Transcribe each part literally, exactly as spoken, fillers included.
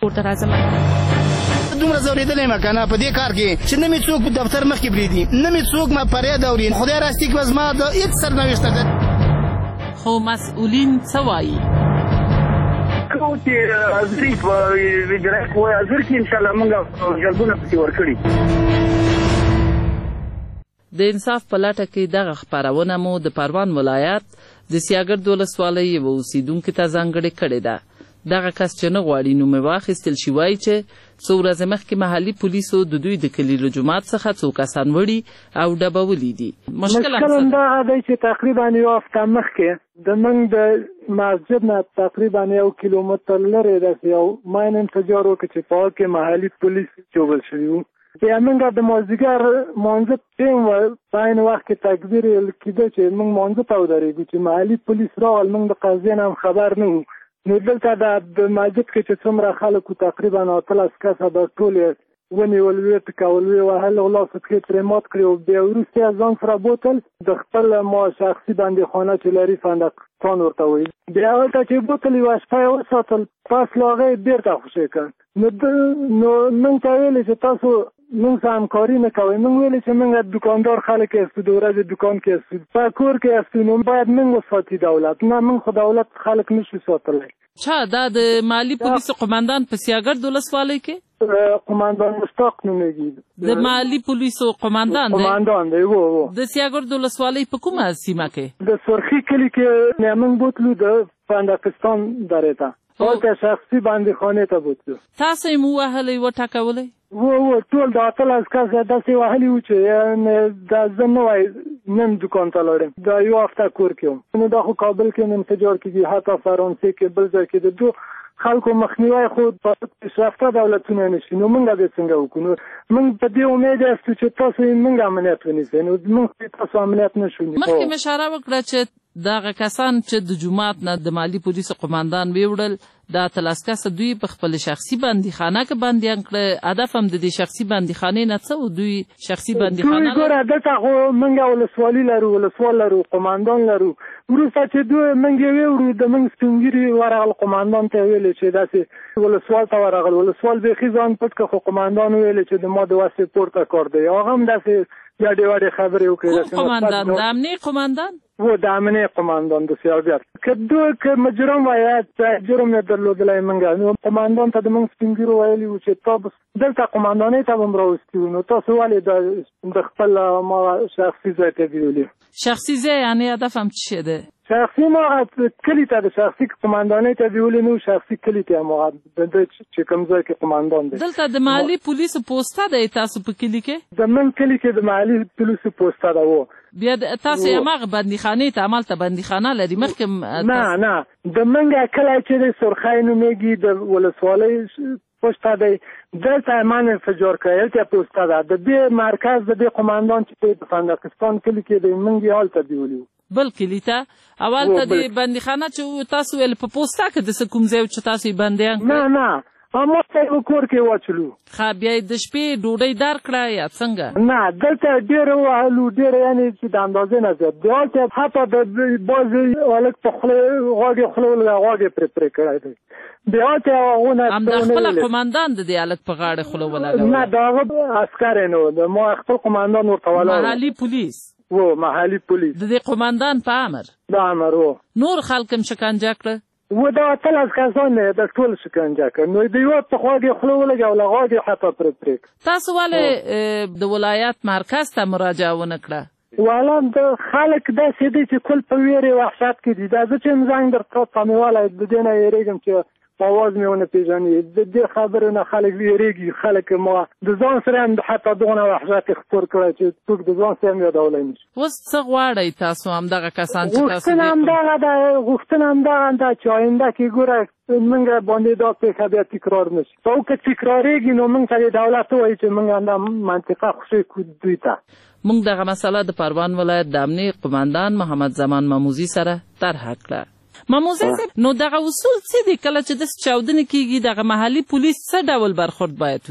ته راځم. دومره زورېدلی یم که نه په دې کار کې چې نه مې څوک په دفتر مخکې پرېږدي، نه مې څوک ما فریاد اوري. خدای راستي کې به زما د هېڅ سرنوشته ده. خو مسؤلین څه وایي؟ کوم چې حاضري په اجرایه قوه حاضر کړي انشاءالله موږ جلبونه پسې ورکړي. د انصاف په لټه کې دغه خپرونه مو د پروان ولایت د سیاګرد ولسوالۍ یوه اوسېدونکي ته ځانګړې کړې ده. دغه کس چې نه غواړي نوم یې واخیستل شي وایي چې څو ورځې مخکې محلي پولیسو د دوی د کلي له جومات څخه څو کسان وړي او ډبولي دي. مشکل همدغه دی چې تقریبا یوه هفته مخکې د موږ د مسجد نه تقریبا یو کیلومتر لرې داسې یو ماین انفجار وکړ چې په هغه کې محلي پولیس چوبل شوي وو. بیا موږ د مازدیګر مانځه ټیم و په عین وخت کې تکبیر ویل کېده چې موږ مانځه ته ودرېږو چې محلي پولیس راغل. موږ د قضیې نه هم خبر نه وو. نو دلته د مسجد کې چې څومره خلک وو تقریبا اتلس کسه به ټول یې ونیول، ویې ټکول، ویې وهل، غلا فتکې ترې مات کړي او بیا وروسته یې ځان سره بوتل د خپل ما شخصي بندیخانه چې لري فندقستان ورته وایي. بیا هلته چې بوتل یوه شپه یې وساتل، پس له هغه یې بېرته خوشې کړ. نو نو موږ ته ویلې چې تاسو موږ سره همکاري نه کوئ. موږ ویلې چې موږ دوکاندار خلک یاستو، د ورځې دوکان کې یاستو، په کور کې یاستو، نو باید موږ وساتي دولت. نه موږ خو دولت خلک نشو ساتلی. چا دا د مالي پولیسو قماندان په سیاګرد ولسوالۍ کې قماندان مشتاق نومېږي. د مالي پولیسو قماندان دی؟ قماندان دی و و د سیاګرد ولسوالۍ په کومه سیمه کې؟ د سرخي کلي کې موږ بوتلو د فندقستان درې ته، هلته شخصي بندیخانې ته بوتلو. تاسو یې مو وهلی وټکولی؟ و و ټول د اتلس کسه داسې وهلي وو چې دا زه نه وای نن دوکان ته لاړم، دا یو هفته کور کې وم. نو دا خو کابل کې انفجار کېږي، حتی فرانسې کې بل ځای کې د دو خلکو مخنیوی خو په پیشرفته دولتونه نشي. نو موږ به څنګه وکړو؟ نو موږ په دې امید یاستو چې تاسو یې موږ امنیت ونیسئ. نو موږ تاسو امنیت نشو نیولی. مخکې مې اشاره وکړه چې دغه کسان چې د جومات نه د مالي پولیسو قماندان ویوړل، دا اتلس کسه دوی په خپل شخصي بندیخانه کې بندیان کړه. هدف هم د دې شخصي بندیخانې نه څه و؟ دوی شخصي بندیخانه دوی ګوره دلته خو موږ ولسوالي لرو، ولسوال لرو، قماندان لرو. وروسته چې دوی موږ یې ویوړو د موږ سپین ږیري ورغل، قماندان ته یې ویلې چې داسې ولسوال ته ورغل. ولسوال بیخي ځان پټ کړ، خو قماندان ویلې چې د ما د وسې پورته کار دی. هغه هم داسې یادې وړې خبرې وکړې. کوم قماندان؟ د امنیې قماندان؟ و د امنیې قماندان د سیاګرد. که دوی که مجرم وایه جرم یې درلودلی موږ، نو قماندان ته د موږ سپین ږیرو ویلي وو چې تا دلته قماندانۍ ته به هم راوستي وو، نو تاسو ولې د خپل ما شخصي ځای ته بیولي؟ شخصي ځای یعنې هدف هم څه شی دی؟ شخصي ما کلي ته د شخصي قماندانۍ ته بیولي نه، شخصي کلي ته ما د چې کوم ځای کې قماندان دی. دلته د محلي پولیسو پوسته دی تاسو په کلي کې؟ د من کلي کې د محلي پولیسو پوسته ده. و بیا تاسو هماغه بندیخانې ته همالته بندیخانه لري مخکې؟ نه نه د منګه کلی چې د سرخی نومېږي د ولسوالۍ پوسته دی، دلته من انفجار کړی، هلته پوسته ده. د دې مرکز د دې قماندان چې په فندقستان کلي کې دی موږ یې هلته بیولي بل کلي ته. اول ته د بندیخانه چې تاسو ویل په پوسته کې د څه کوم ځای چې تاسو یې بندیان کړئ؟ نه نه ما ته یو کور کې واچلو. ښه بیا یې د شپې ډوډۍ درکړه یا څنګه؟ نه دلته ډېره وهلو، ډېره یعنې چې د اندازې نه زیات. د هلته حتی د بعضې هلک په خوله غوږ یې خوله ولګه، غوږ یې پرې پرې کړی دی. بیا هلته هغونه همدا خپله قماندان د دې هلک په غاړې خوله ولګوله؟ نه د هغه عسکر یې نه و، ما خپل قماندان ورته ولاړ. محلي پولیس و محلي پولیس د دې قماندان په امر؟ د امر و. نور خلک هم شکنجه کړه؟ و دا اتلس کسان یې د ټول شکنجه کړ. نو د یوه په غوږ یې خوله ولګوله، غوږ یې حتی پرې پرې کړ. تاسو ولې د ولایت مرکز ته مراجعه ونه کړه؟ والا د خلک داسې دی چې کل په ویرې وحشت کې دي. دا زه چې یم زنګ درته تمېوالی د دې نه یېرېږم چې آواز مې ونه پېژني. د دې خبرې نه خلک ویرېږي. خلک ما د ځان سره هم حتی دغونه وحشت یې خپور کړی چې څوک د ځان سره هم یادولی نه شي. اوس څه غواړئ تاسو همدغه کسان چې تاسو غوښتنه همدغه ده غوښتنه همدغه ده چې آینده کې ګوره موږ باندې دا پېښه بیا تکرار نه شي. او که تکرارېږي نو موږ ته د دولت ووایي چې موږ همدا منطقه خوشې کړو دوی ته. موږ دغه مسله د پروان ولایت د امنیې قماندان محمد زمان ماموزي سره طرحه کړه. ماموزي صاحب نو دغه اصول څه دي کله چې داسې چاودنې کېږي دغه محلي پولیس څه ډول برخورد باید وکړي؟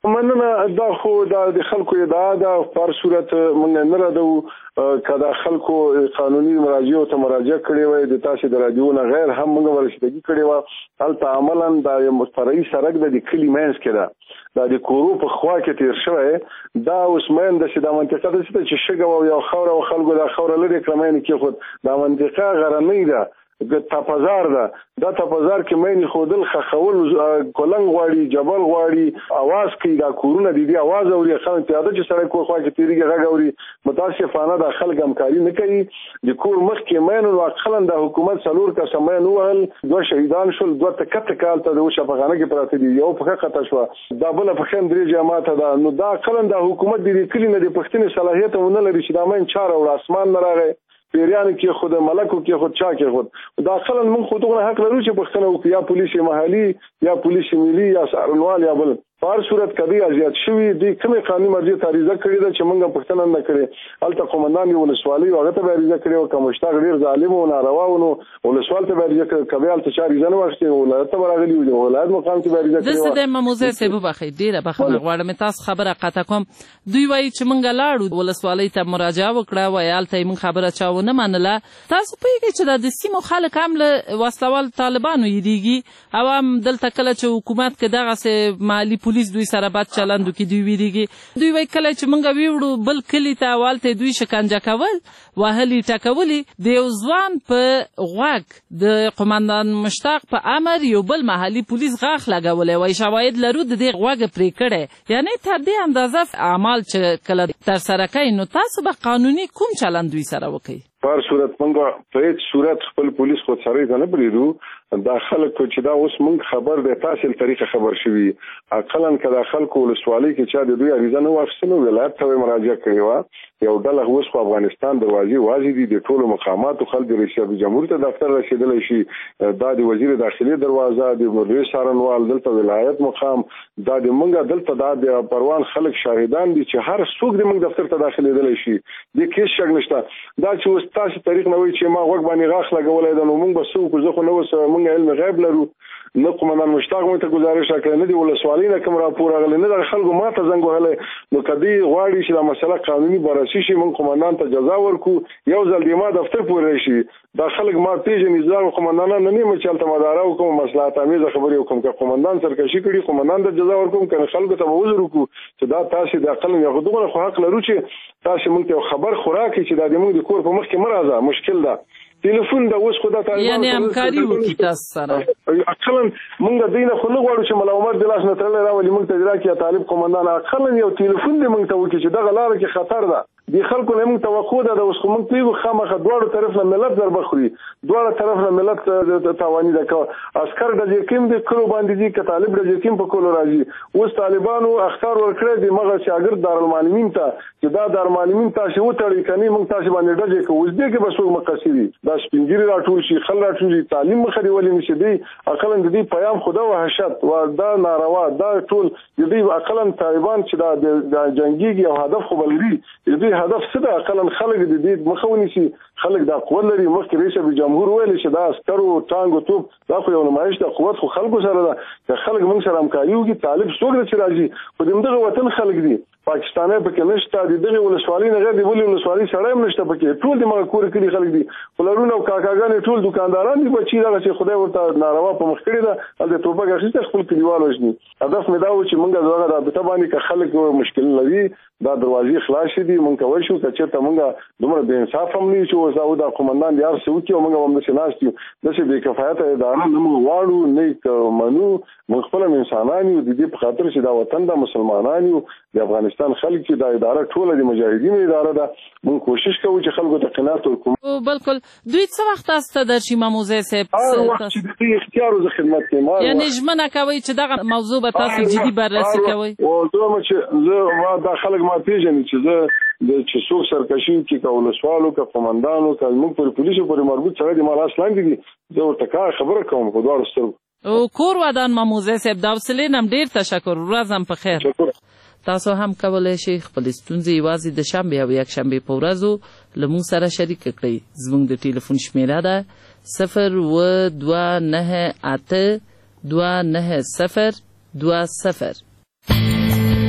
مننه. دا خو د خلکو ادعا ده، په هر صورت موږ نه ردوو که د خلکو قانوني مراجعو ته مراجعه کړې وای د تاسې د راډیو نه غیر هم موږ ورسیدګي کړې وه. هلته عملا دا یو فرعي سړک د د کلي منځ کې ده، دا د کورو په خوا کې تېر شوی. دا اوس مین داسې دا منطقه داسې ده چې شګه وه او یو خاوره و، خلکو دا خاوره لرې کړه مین کېښود. دا منطقه غرنۍ ده، تپزار ده. دا تپزار کې مینې ښودل خښول کلنګ غواړي، جبل غواړي، اواز کوي. دا کورونه د دې اواز اوري، خلک پیاده چې سړی کور خوا کې تېرېږي غږ اوري. متاسفانه دا خلک همکاري نه کوي. د کور مخکې مین نو اقلا د حکومت څلور کسه مین ووهل، دوه شهیدان شول، دوه تکه تکه هلته د شفاخانه کې پراته دي، یو پښه قطع شوه، دا بله پښه درې جاماته ده. نو دا اقلا د حکومت د دې کلي نه د پوښتنې صلاحیت ونه لري چې دا مین چا راوړه، اسمان نه راغی، پیریانو کې خود ملکو کې خود چا کې خود. دا اصلا موږ خو دغه حق لرو چې پښتنه وکړو، یا پولیس محلي یا پولیس ملي یا سارنوال یا بل. په هر صورت کدی ازیات شوي دي کومې قانوني مرجع ته عریضه کړې ده چې موږ پښتنه نه کړې. هلته قومندان یې ولسوالۍ هغه ته به عریضه کړې وه، که مشتاق ډېر ظالم و ناروا و نو ولسوال ته به عریضه کړې، که بیا هلته چا عریضه نه واخیستې ولایت ته به راغلي وو، ولایت مقام ته به عریضه کړې وه. داسې دی ماموزی صاحب وبخئ ډېره بخښنه غواړم تاسو خبره قطع کوم. دوی وایي چې موږ لاړو ولسوالۍ ته مراجعه وکړه، وایي هلته یې موږ خبره چا ونه منله. تاسو پوهېږئ چې دا د سیمو خلک هم له وسلوال طالبانو یېرېږي او هم دلته کله چې حکومت کې دغسې محلي پولیس دوی سره بد چلندو کې دوی ویریږي. دوی وایي کله چې موږ ویوړو بل کلي ته والته دوی شکنجه کول، وهلي ټکولي. د یو ځوان په غوږ د قومندان مشتاق په امر یو بل محلي پولیس غاښ لګولی، وایي شواهد لرو د دې غوږ پرې کړی. یعنې تر دې اندازه اعمال چې کله ترسره کوي، نو تاسو به قانوني کوم چلند دوی سره وکړئ؟ په هر صورت موږ په هېڅ صورت خپل پولیس خودسرۍ ته نه پرېږدو. دا خلک چې دا اوس موږ خبر دی تاسې له طریقه خبر شوي، اقلا که دا خلکو ولسوالۍ کې چا د دوی عریضه نه واخیستله ولایت ته یې مراجعه کړې وه. یو ډله اوس خو افغانستان دروازې وازې دي، د ټولو مقاماتو خلک د رئیس جمهور ته دفتر رسېدلی شي، دا د وزیر داخلي دروازه، د مدیر څارنوال، دلته ولایت مقام، دا د موږ دلته دا د پروان خلک شاهدان دي چې هر څوک د موږ دفتر ته داخلېدلی شي، د هېڅ شک نشته. دا چې اوس تاسې طریق نه وایي چې ما غوږ باندې غاښ لګولی ده، نو موږ به څه وکړو؟ زه خو نه اوس موږ علم غیب لرو، نه قومندان مشتاق موږ ته ګزارش راکړی، نه د ولسوالۍ نه کوم راپور راغلی، نه دغه خلکو ما ته زنګ وهلی. نو که دوی غواړي چې دا مسله قانوني بررسي شي، موږ قومندان ته جزا ورکړو، یو ځل دې ما دفتر پورې راشي. دا خلک ما پېژني، زه هغه قومندانان نه یم چې هلته مداره وکړم، مصلحت امیزه خبرې وکړم. که قومندان سرکشي کړي قومندان ته جزا ورکړم، که خلکو ته به عذر وکړو چې دا تاسې د عقل یا دغه خو حق لرو چې تاسې موږ ته یو خبر خو راکړئ چې دا د موږ د کور په مخ کې مه راځه، مشکل ده. ټلیفون دا اوس خو دا طالبان یعنې همکاري وکړي تاسو سره. اقلا موږ دوی نه خو نه غواړو چې ملا عمر د لاس نه تړلی راولي موږ ته دې راکړي یا طالب قومندان. اقلا یو ټلیفون دې موږ ته وکړي چې دغه لاره کې خطر ده، دې خلکو نه موږ توقع ده. دا اوس خو موږ پوهېږو خامخا دواړو طرف نه ملت ضربه خوري، دواړه طرف نه ملت تاواني ده. که عسکر ډزې کیم د کلو باندې دي، که طالب ډزې کیم په کلو راځي. اوس طالبانو اخطار ورکړی دی مغه شاګرد دارالمعلمین ته چې دا دارالمعلمین تاسې وتړئ، که نه موږ تاسې باندې ډزې کوو. اوس دې کې به څوک مقصر وي؟ دا سپین ږیري راټول شي، خل راټول شي، تعلیم مخه دې ولې نشي؟ دی اقلا د دې پیام خو دا وحشت و، دا ناروا، دا ټول د دې اقلا طالبان چې دا د جنګېږي او هدف خو به لري. د دې هدف څه ده؟ اقلا خلک د دې مخه ونیسي. خلک دا قوت لري. مخکې رئیس جمهور ویلي چې دا عسکرو ټانګ او توپ دا خو یو نمایش ده، قوت خو خلکو سره ده. که خلک موږ سره همکاري وکړي، طالب څوک ده چې راځي؟ خو د همدغه وطن خلک دي، پاکستاني پکې نشته، د دغې ولسوالۍ نه غیر د بلې ولسوالۍ سړی هم نشته پکې، ټول د مغه کورې کلي خلک دي، پلرونه او کاکاګانې ټول دوکانداران دي. بچي دغسې خدای ورته ناروا په مخ کړې ده، هلته ټوپک اخیستی خپل کلیوال وژني. هدف مې دا و چې موږ دغه رابطه باندې که خلک مشکل لري، دا دروازې خلاصې دي، موږ کولی شو. که چېرته موږ دومره بې انصاف هم نه یو چې اوس او دا قومندان د هر څه وکړي او موږ هم همداسې ناست یو، داسې بې کفایته اداره نه موږ غواړو، نه یې منو. موږ خپل هم انسانان یو، د دې په خاطر چې دا وطن ده، مسلمانان یو، د افغانستان خلک چې دا اداره ټوله د مجاهدینو اداره ده. موږ کوشش کوو چې خلکو ته قناعت ورکړو. بلکل. دوی څه وخت تاسو ته درشي ماموزی صاحب؟ هر وخت چې د دوی اختیار و زه خدمت کوم. یعنې ژمنه کوئ چې دغه موضوع به تاسو جدي بررسي کوئ؟ وایم چې زه ما دا خلک ما پېژني چې زه د چې څوک سرکشي وکړي، که ولسوالو که قومندانو که زموږ پورې پولیسو پورې مربوط سړی د ما لاس لاندې دي، زه ورته کار خبره کوم په دواړو سترګو. او کور ودان ماموزی صاحب، د حوصلې نه ډېر تشکر. ورځ هم په خیر. تاسو هم کولی شئ خپلې ستونزې یوازې د شنبې او یکشنبې په ورځو له موږ سره شریکه کړئ. زموږ د ټلیفون شمېره ده صفر اووه دوه نهه اته دوه نهه صفر دوه صفر.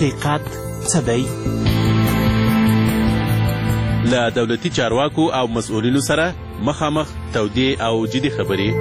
حقیقت څه دی؟ له دولتي چارواکو او مسؤلینو سره مخامخ تودې او جدي خبرې.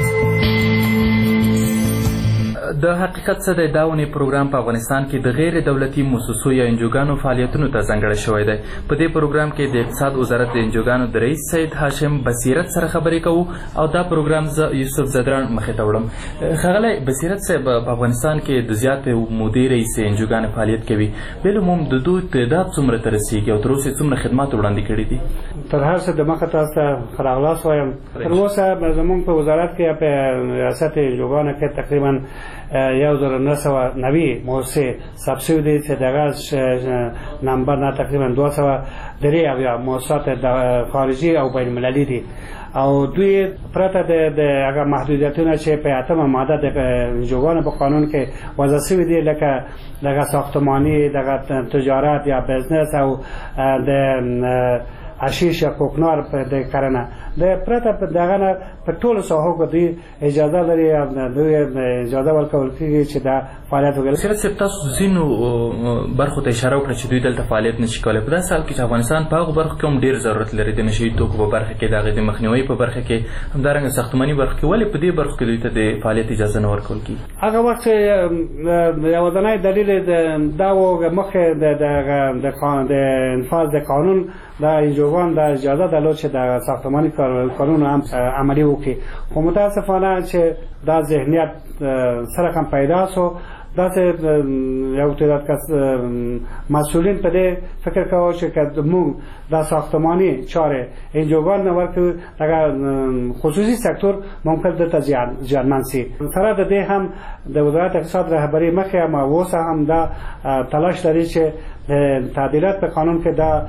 د حقیقت څه دی دا ونې پروګرام په افغانستان کې د غیر دولتي مؤسسو یا انجوګانو فعالیتونو ته ځانګړی شوی دی. په دې پروګرام کې د اقتصاد وزارت د انجوګانو د رئیس سید هاشم بصیرت سره خبرې کوو او دا پروګرام زه یوسف زدران مخې ته وړم. ښاغلی بصیرت صاحب، په افغانستان کې د زیاتې مودې راهیسې انجوګانې فعالیت کوي. بالعموم د دوی تعداد څومره ته رسېږي او تر اوسه څومره خدمات وړاندې کړي دي؟ تر هر څه دمخه تاسو ته ښه راغلاست وایم. تر اوسه زموږ په وزارت کې په ریاست انجوګانو کې تقریبا یو زر نه سوه نوي مؤسسې ثبت شوي دي چې د هغه نمبر نه تقریبا دوه سوه درې اویا مؤسسات خارجي او بین المللي دي او دوی پرته د هغه محدودیتونه چې په اتمه ماده د انجوګانو په قانون کې وضع شوي دي لکه دغه ساختماني دغه تجارت یا بزنس او د حشیش یا کوکنار په د کرنه د پرته په دغه نه په ټولو ساحو کې دوی اجازه لري دوی اجازه ورکول کېږي چې دا فعالیت وکړي. بصیرت صاحب، تاسو ځینو برخو ته اشاره وکړه چې دوی دلته فعالیت نشي کولی. په داسې حال کې چې افغانستان په هغو برخو کې هم ډېر ضرورت لري د نشهیي توکو په برخه کې، د هغې د مخنیوي په برخه کې، همدارنګه ساختماني برخه کې، ولې په دې برخو کې دوی ته د فعالیت اجازه نه ورکول کېږي؟ هغه وخت یوازینی دلیل دا و مخکې د انفاذ د قانون د انجوګانو د اجازه درلود چې د ساختماني قانون هم عملي وکړي، خو متاسفانه چې دا ذهنیت سره هم پیدا شو. داسې یو تعداد کس مسئولین په دې فکر کوي چې که موږ دا ساختماني چارې انجوګانو نه ورکړو دغه خصوصي سکتور ممکن دلته زیانمن شي. سره د دې هم د وزارت اقتصاد رهبري مخکې هم اوس هم دا تلاش لري چې تعدیلات په قانون کې دا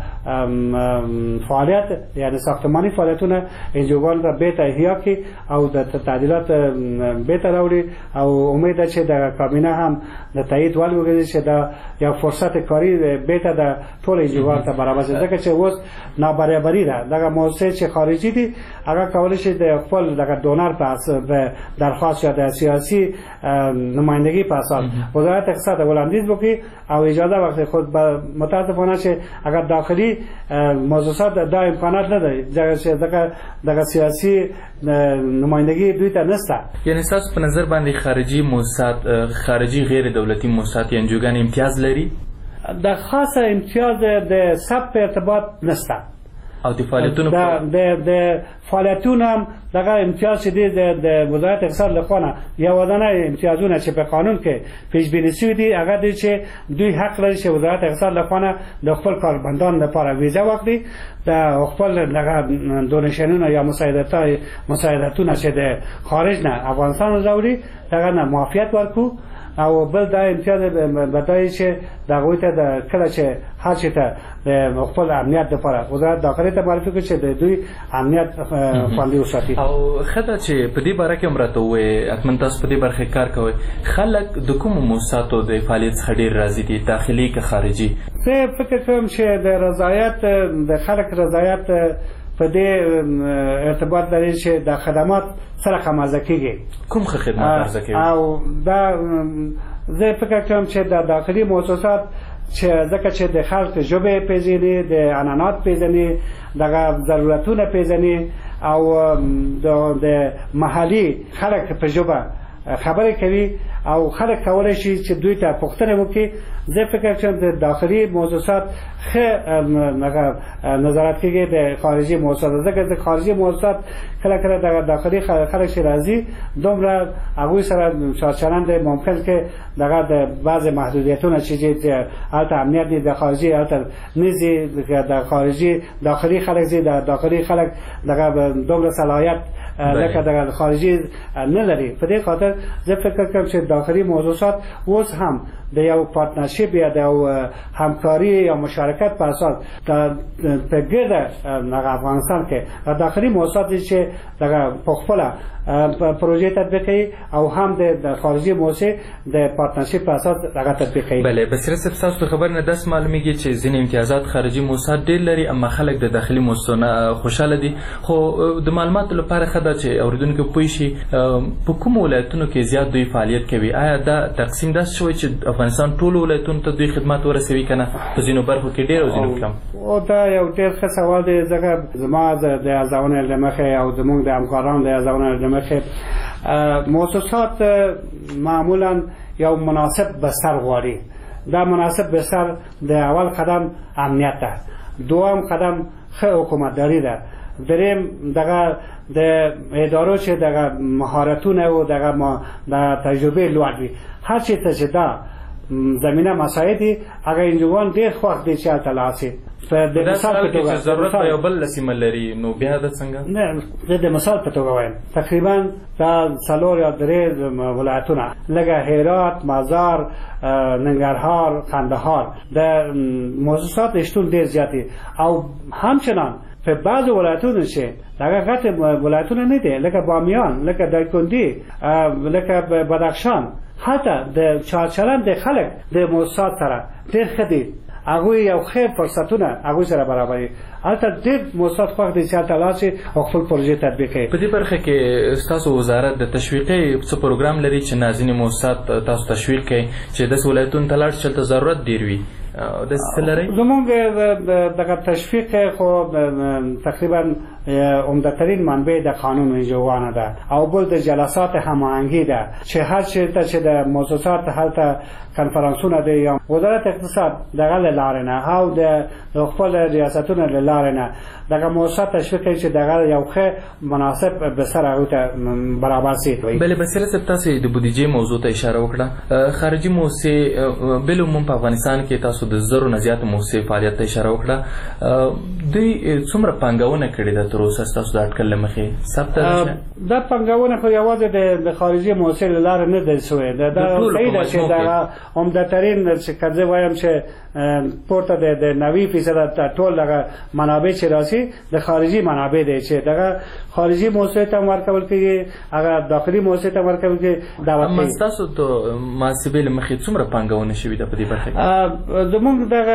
فعالیت یعنی ساختماني فعالیتونه انجوګانو ته بیرته احیا کړي او د تعدیلات بیرته راوړي او امید ده چې د کابینه هم د تایید ول وکړي چې دا یو فرصت کاري بیرته د ټول انجوګانو ته برابر شي، ځکه چې اوس نابرابري ده. دغه مؤسسې چې خارجي دي هغه کولی شي د خپل دغه ډونر په درخواست یا د سیاسي نمایندګي په اساس وزارت اقتصاد وړاندیز وکړي او اجازه ورکړي. خود متاسفانه چې اگر داخلي موضوعات دا امکانات نه لري چې دغه سیاسي نمایندګي دوی ته نشته. یعنې ستاسو په نظر باندې خارجي موسسات، خارجي غیر دولتي موسسات یا انجوګانې امتیاز لري؟ د خاصه امتیاز د ثبت په ارتباط نشته او د فعالیتونو د فعالیتونو هم دغه امتیاز چې دی د وزارت اقتصاد لخوا نه یوازینی امتیازونه چې په قانون کې پیش بینی شوي دي هغه دی چې دوی حق لري چې وزارت اقتصاد لخوا نه د خپل کارمندانو لپاره ویزه واخلي، د خپل دغه دونیشنونه یا مساعدتونه چې د خارج نه افغانستان راوړي دغه نه معافیت ورکړو او بل دا امتیاز بدایي چې د هغوی ته د کله چې هر شي ته د خپل امنیت لپاره وزارت داخلي ته معرفي کړي چې د دوی امنیت خوندي وساتي. او ښه ده چې په دې باره کې هم راته ووایې، حتما تاسو په دې برخه کې کار کوئ. خلک د کومو موسساتو د فعالیت څخه ډېر راضي دي، داخلي که خارجي؟ زه فکر کوم چې د رضایت د خلک رضایت په دې ارتباط لري چې د خدمات سره خمازه کېږي. کوم ښه خدمات عرضه کوي؟ او دا زه فکر کوم چې د داخلي مؤسسات چې ځکه چې د خلک ژبې پیژني، د عنعنات پیژني، دغه ضرورتونه پیژني او د محلي خلک په ژبه خبرې کوي او خلک کولی شي چې دوی ته پوښتنه وکړي. زه فکر کوم د داخلي مؤسسات ښه نظارت کېږي د خارجي مؤسسات، ځکه د خارجي مؤسسات کله کله د داخلي خلک چې راځي دومره هغوی سره چارچلند ممکن کې دغه د بعضې محدودیتونه چې هلته امنیت دی د خارجي هلته نه ځي، د خارجي داخلي خلک ځي، د داخلي خلک دغه دومره صلاحیت لکه د خارجي نه لري. په دې خاطر زه فکر کوم چې داخلي مؤسسات اوس هم د یو پارتنرشپ یا د همکاري یا مشارکت په اساس په ګرد افغانستان کې داخلي مؤسسات چې دغه په خپله پروژې تطبیق کوي او هم د خارجي موسسې د پارتنرشپ په اساس هغه تطبیق کوي. بله بصیرت صاحب ستاسو د خبر نه داسې معلومیږي چې ځینې امتیازات خارجي موسسات ډېر لري اما خلک د داخلي موسسو نه خوشحاله دي، خو د معلوماتو لپاره ښه ده چې اورېدونکي پوه شي په کومو ولایتونو کې زیات دوی فعالیت کوي. آیا دا تقسیم داسې شوی چې افغانستان ټولو ولایتونو ته دوی خدمات ورسوي که نه په ځینو برخو کې ډېر او ځینو کم؟ او دا یو ډېر ښه سوال دی ځکه زما د ارزونې له مخې او زموږ د همکارانو د ارزونې له مخې مؤسسات معمولا یو مناسب بستر غواړي. دا مناسب بستر د اول قدم امنیت ده، دوم قدم ښه حکومتداري ده، دریم دغه د ادارو چې دغه مهارتونه او دغه د تجربې لوړ وي. هر چی ته چې دا زمینه مساعد دي هغه انجوان ډېر خوښ دي چې هلته لاړ شي. د مثال په توګه ضرورت په یو بل سیمه لري نو بیا د څنګه؟ نه زه د مثال په توګه وایم تقریبا دا څلور یا درې ولایتونه لکه هرات، مزار، ننګرهار، قندهار د موسسات شتون ډېر زیات دي او همچنان په بعضو ولایتونو چې دغه غټ ولایتونه نه دي لکه بامیان، لکه دایکنډي، لکه بدخشان، حتی د چارچلن د خلک د موسسات سره ډېر ښه دي. هغوی یو ښه فرصتونه هغوی سره برابري. هلته ډېر موسسات خوښ دي چې هلته لاړ شي او خپل پروژې تطبیق کوي. په دې برخه کې ستاسو وزارت د تشویقي څه پروګرام لري چې نازنې موسسات تاسو تشویق کوي چې داسې ولایتونو ته لاړ شي چې هلته ضرورت ډېر وي؟ زمونږ دغه تشویق خو تقریبا عمده‌ترین منبع د قانون انجوانه ده او بل د جلسات هماهنګي ده چې هر چېرته چې د موسسات هلته کنفرانسونه دي یا وزارت اقتصاد دغه له لارې نه او د خپل ریاستونو له لارې نه دغه موسسات تشویق کوي چې دغه یو ښه مناسب بستر هغوی ته برابر شي. بلې بصیرت صاحب تاسو د بودیجې موضوع ته اشاره وکړه. خارجي موسسې بالعموم په افغانستان کې تاسو د زرو نه زیاتو موسسې فعالیت ته اشاره وکړه. دوی څومره پانګونه کړې ده تر اوسه ستاسو د اټکل له مخې ثبت ده؟ دا پانګونه خو یوازې د خارجي موسسې له لارې نه ده شوې. دا صحیح ده چې دغه عمده‌ترین چې که زه وایم چې پورته د نوي فیصده ټول دغه منابع چې راسي د خارجي منابع دی چې دغه خارجي موسسې ته ورکول کېږي، هغه داخلي موسسې ته ورکول کېږي. اما ستاسو د محاسبې له مخې څومره پانګونه شوې ده په دې برخه کې؟ زمونږ دغه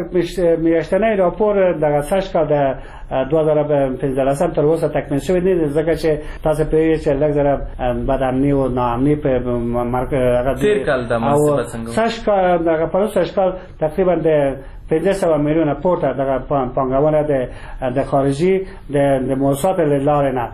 میاشتنی راپور دغه سږ کال د دوه زره پنځلسم تر اوسه تکمیل شوی دی ځکه چې تاسو پوهېږئ چې لږ ذره بدامني او ناامني په هغه تېر کال د محاسبه څنګه سږ کال دغه په سږ کال تقریبا د پنځه سوه میلیونه پورته دغه پانګونه د خارجي د موسساتو له لارې نه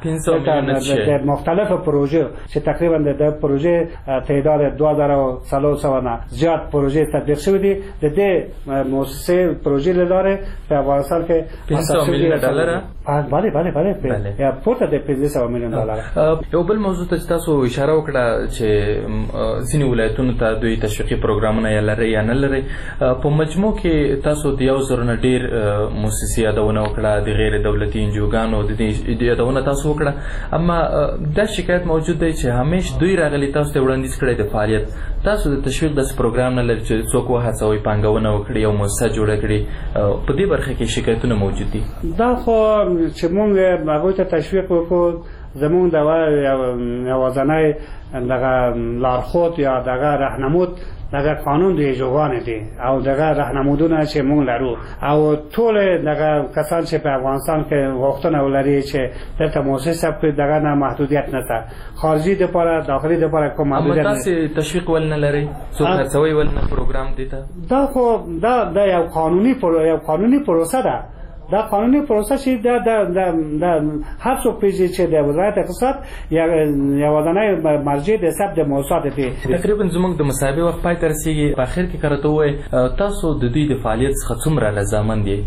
د مختلفو پروژو چې تقریبا د پروژې تعداد دوه زره او څلور سوه نه زیات پروژې تطبیق شوي دي. د دې مؤسسې پروژې له لارې په افغانستان کې پنځه سوه میلیونه ډالره بله بله بله یا پورته د پنځه سوه میلیونه ډالره. یو بل موضوع ته چې تاسو اشاره وکړه چې ځینې ولایتونو ته دوی تشویقي پروګرامونه یا لري یا نه لري. په مجموع کې تاسو د یو زرو نه ډېر موسسې یادونه وکړه، د غیر دولتي انجوګانو د دې یادونه تاسو وکړه، اما دا شکایت موجود دی چې همیش دوی راغلي تاسو ته وړاندیز کړی د فعالیت تاسو د تشویق داسې پروګرام نه لري چې څوک وهڅوئ پانګونه وکړي او موسسه جوړه کړي. په دې برخه کې شکایتونه موجود دي؟ دا خو چې موږ هغوی ته تشویق وکړو زمونږ د یوازینی دغه لارښود یا دغه رهنمود دغه قانون د انجوګانې دی او دغه رهنمودونه چې موږ لرو او ټول دغه کسان چې په افغانستان کې غوښتنه ولري چې دلته موسسې ثبت کړي دغه نه محدودیت نشته. خارجي دپاره داخلي دپاره کوم محدودیت اما تاسې تشویق ول نه لرئ؟ څوک هڅوئ ول نه پروګرام دې ته؟ دا خو دا د یو قانوني یو قانوني پروسه ده. دا قانوني پروسه چې دا د هر څوک پېژني چې د وزارت اقتصاد یوازینی مرجع د ثبت د موسسات دی. تقریبا زموږ د مصاحبې وخت پای ته رسېږي. په اخر کې که راته ووایئ تاسو د دوی د فعالیت څخه څومره رضامند یئ؟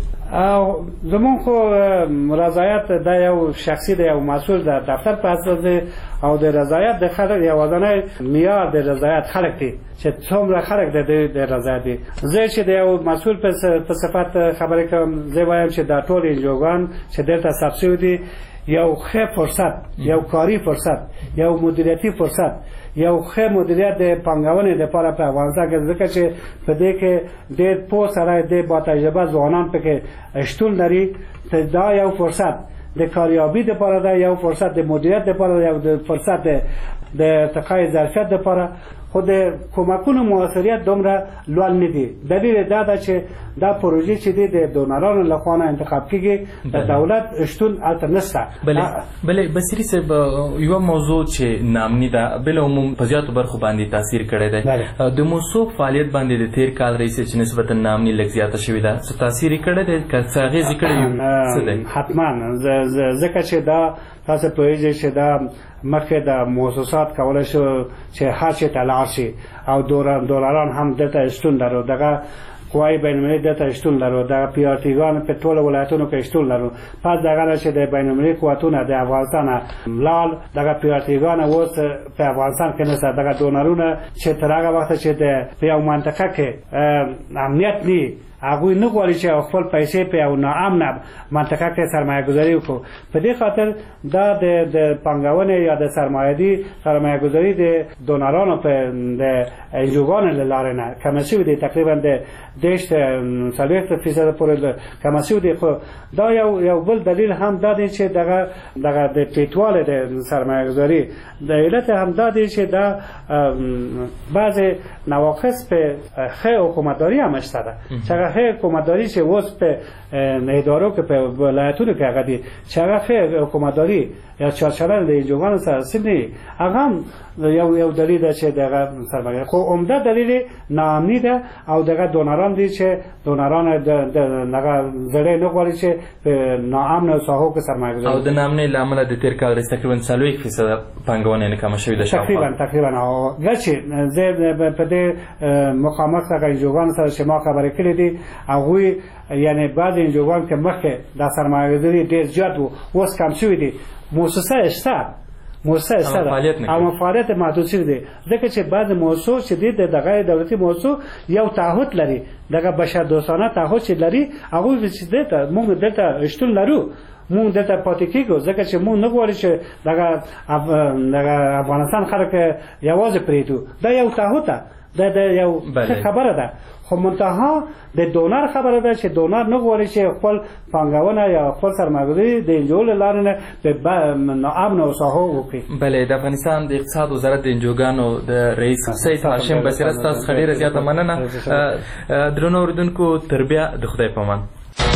زمون خو رضایت دا یو شخصي دی، یو مسؤل د دفتر په اساس دی او د رضایت د خلک یوازینی معیار د رضایت خلک دی چې څومره خلک د دوی د رضایت دي. زه چې د یو مسؤل په صفت خبرې کوم زه وایم چې دا ټول انجوګان چې دلته ثبت شوي دي یو ښه فرصت، یو کاري فرصت، یو مدیریتي فرصت، یو ښه مدیریت د پانګونې لپاره په افغانستان کې ځکه چې په دې کې ډېر پوه سړی ډېر با تجربه ځوانان پکې شتون لري. دا یو فرصت د کاریابی لپاره ده، یو فرصت د مدیریت لپاره ده، یو د فرصت د ارتقای ظرفیت لپاره. خو د کمکونو موثریت دومره لوړ نه دي. دلیل دا ده چې دا پروژې چې دي د دونرانو لخوا نه انتخاب کیږي، د دولت شتون هلته نشته. بلې بلې بصیري صاحب یوه موضوع چې نامني ده بالعموم په زیاتو برخو باندې تاثیر کړی دی. د موثوق فعالیت باندې د تیر کال راهیسې چې نسبتا نامني لږ زیاته شوې ده، څه تاثیر یې کړی دی؟ که څه اغېزې کړی وي څه دی؟ حتما ځکه چې دا تاسو پوهېږئ چې دا مخکې د مؤسسات کولی شو چې هر شي ته لاړ شي او دولران هم دلته شتون لرو، دغه قوای بین المللي دلته شتون لرو، دغه پی آر ټیګان په ټولو ولایتونو کې شتون لرو. پس دغه نه چې د بین المللي قوتونه د افغانستان لاړ، دغه پی آر ټیګان اوس په افغانستان کې نشته. دغه دونرونه چې تر هغه وخته چې د په یو منطقه کې امنیت نه هغوی نه غواړي چې خپل پیسې په یو ناامنه منطقه کې سرمایه گذاري وکړو. په دې خاطر دا د پانګونې یا د سرمایه‌داري سرمایه گذاري د دونرانو په د انجوګانو له لارې نه کمه شوې دي، تقریبا د دېرش څلوېښت فیصده پورې کمه شوې دي. خو دا یو یو بل دلیل هم دا دی چې دغه دغه د پیټوالې د سرمایه گذاري د علت هم دا دی چې دا بعضې نواقص په ښه حکومتداري هم شته ده، چې هغه ښه حکومتداري چې اوس په ادارو کې په ولایتونو کې هغه دي، چې هغه ښه حکومتداري یا چارچلن د انجوګانو سره سم نه وي، هغه هم یو یو دلیل ده چې دغه سرمایه. خو عمده دلیل ناامني ده او دغه دونران دي چې دونران دغه زړې نه غواړي چې په ناامنه ساحو کې سرمایه گذاري. او د ناامنۍ له امله د تېر کال راهیسې تقریبا څلوېښت فیصده پانګونه یې کمه شوې ده تقریبا تقریبا. ګرچې زه په دې مخامخ دغه انجوګانو سره چې ما خبرې کړې دي، هغوی یعنې بعضې انجوګانو کې مخکې دا سرمایه گذاري ډېر زیات و، اوس کم شوي دي. مؤسسه شته مؤسسه شته او فعالیت محدود شوی دی، ځکه چې بعض موضوع چې دی دغه دولتي موضوع یو تعهد لري، دغه بشر دوستانه تعهد چې لري، هغه چې دلته موږ دلته شتون لرو، موږ دلته پاتې کېږو، ځکه چې موږ نه غواړو چې دغه دغه افغانستان خلک یوازې پرېږدو. دا یو تعهد ده، دا د یو خبره ده. خو منتها د دونر خبره ده چې دونر نه غواړي چې خپل پانګونه یا خپل سرمایه‌گذاري د انجو له لارې نه په ناامنو ساحو وکړي. بلې د افغانستان د اقتصاد وزارت د انجوګانو د رئیس سید هاشم بصیرت ستاسو څخه ډېره زیاته مننه. درنو اورېدونکو تر بیا د خدای په امان.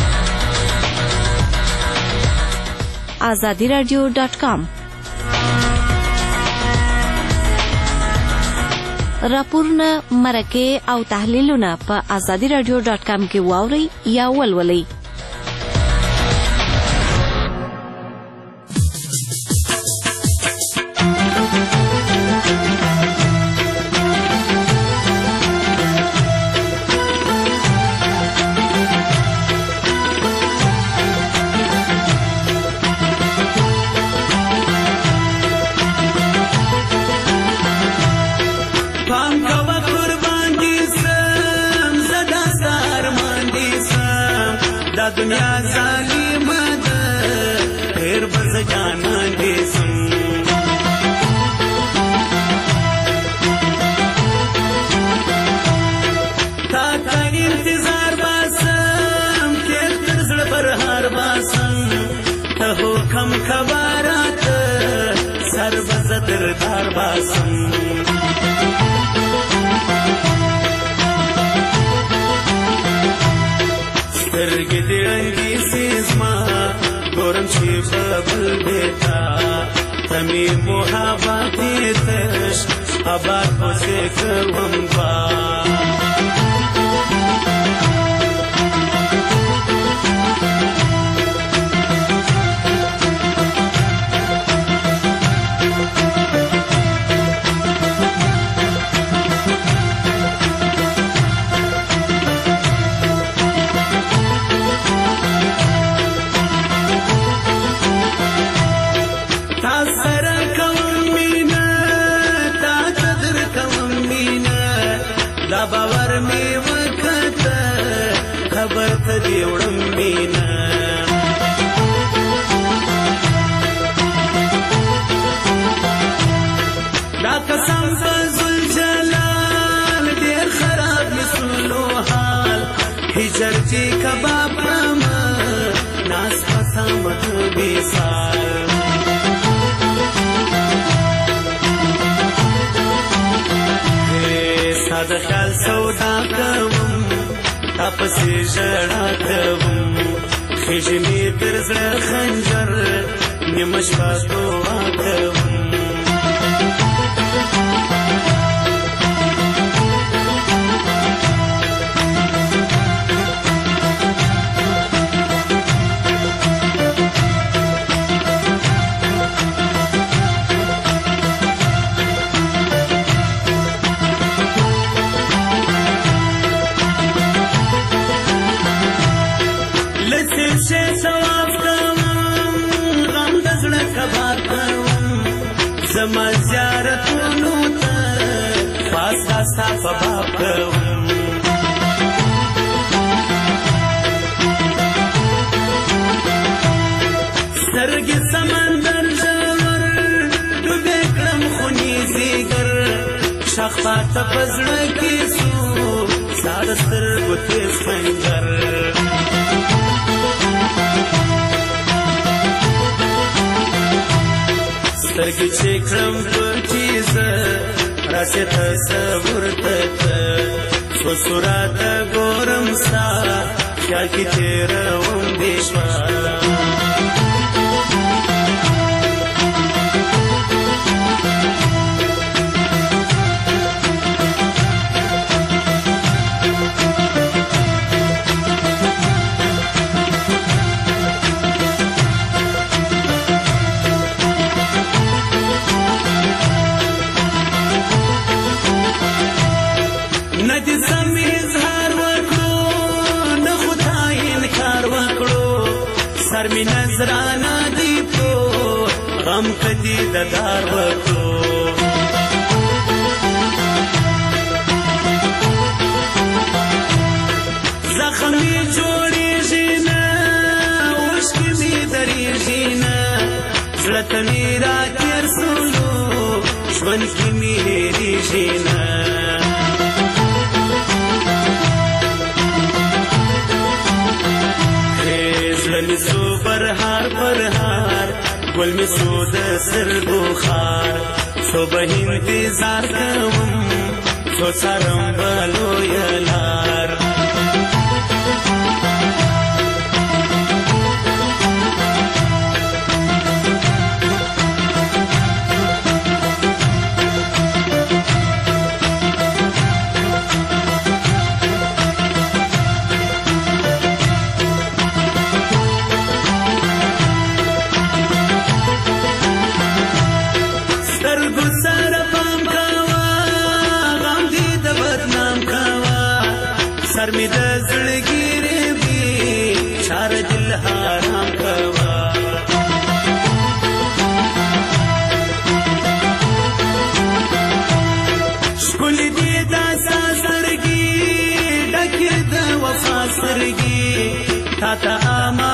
آزادی رادیو ډاټ کام راپورونه، مرکې او تحلیلونه په آزادی رادیو ډاټ کام کې واورئ یا ولولئ. دنیا ظالمه ده ډېر به زه جانان دې سم تا ته انتظار باسم تېر تر زړه برهار باسم ته حکم خبراته سر به زه تر دار باسم سترګې دې ړنګې سي زما ګورم چې په بل بیتا ته مې محبت تش آباد په ذکر ومبا دیوړم مینا دا قسم فضل جلال ډیر خراب مسلو حال هجر چې کباب پرما ناس پسا مدبسال ساده خیال سودا کوم تپسې ژړا کوم خېژې مې تر زړه خنجر نیمه شپه دعا کوم زما زیارتونو ته فاستا ستا په باب کوم سترګې سمندر ژور ډوبې کړم خونې ځیګر شاخ پاته په زړه کې سو ستا د سترګو تیز خنجر سترګې چې کړم پټې زه راسې تصور ته ته څو صورته ګورم ستا خیال کې تېروم دې شپه سر می نظرانا دی تو غم کدی ددار وکړو زخم می جوړیږي نه اوښکې می درېږي نه زړه ته مې راتېر سولو ژوند کې مې هېرېږي نه زړه سو پرهار پرهار ګل مې سو د سترګو خار سو به انتظار کوم سو څارم به لویه لار سر می د زړګي وي چار دل حرام کوا شکل دې دا سرګي ډکه د وفا سرګي تا ته